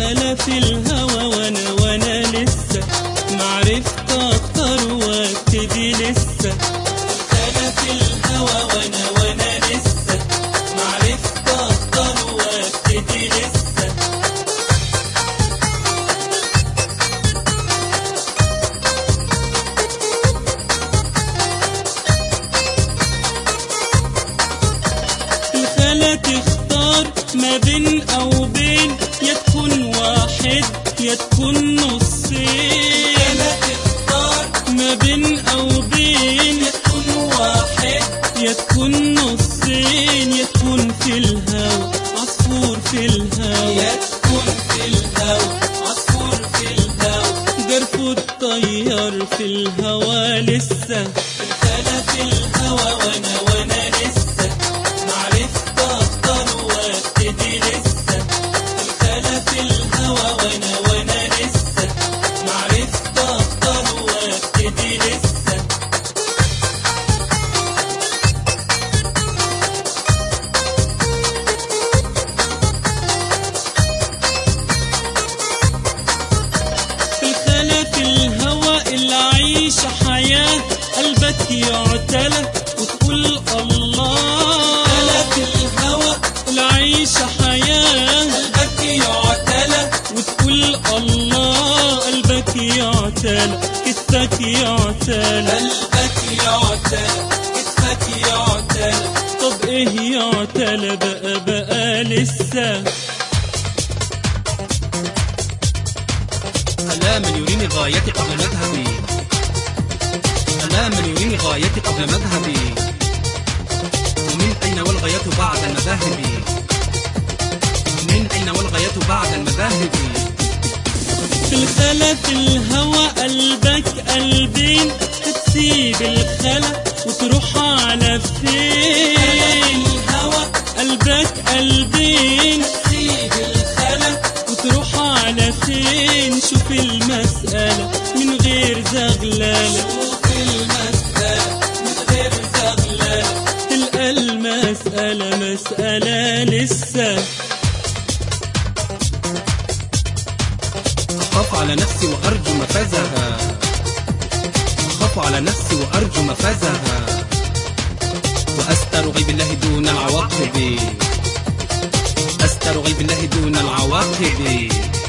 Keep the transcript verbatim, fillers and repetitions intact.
الخلا في الهوى وانا وانا لسه معرفت اختار وابتدي لسه. الخلا في الهوى وانا وانا لسه معرفت اختار وابتدي لسه. الخلا تختار ما بين او بين، يا تكون واحد يا تكون نصين. الخلا تختار ما بين او بين، يا تكون واحد يا تكون نصين. يا تكون في الهوى عصفور في الهوى، يا تكون في الهوى عصفور في الهوى. جرفه الطيار في الهوى لسه. الخلا في الهوى وانا وانا لسه معرفت اختار وابتدي لسه. الخلا في الهوى وانا وانا لسه معرفت اختار وابتدي لسه. الخلا في الهوى العيش حياة، قلبك يعتلى وتقول الله. الخلا في الهوى العيش حياة، قلبك يعتلى وتقول الله. قلبك يعتلى كتفك يعتلى، قلبك يعتلى كتفك يعتلى. طب ايه يعتلى بقى بقى لسه. ألا من يريني غايتي قبل مذهبي، ألا من يريني غايتي قبل مذهبي. ومن أين والغاية بعد المذاهب، من أين والغاية بعد المذاهب. في الخلا في الهوى قلبك قلبين، هتسيب الخلا وتروح على فين. الهوى قلبك قلبين، هتسيب الخلا وتروح على فين. شوف المسألة من غير زغللة، شوف المسألة من غير زغللة. تلقى المسألة مسألة لسه. أخاف على نفسي وأرجو مفازها، أخاف على نفسي وأرجو مفازها. وأستر غيب الله دون العواقب، أستر غيب الله دون العواقب.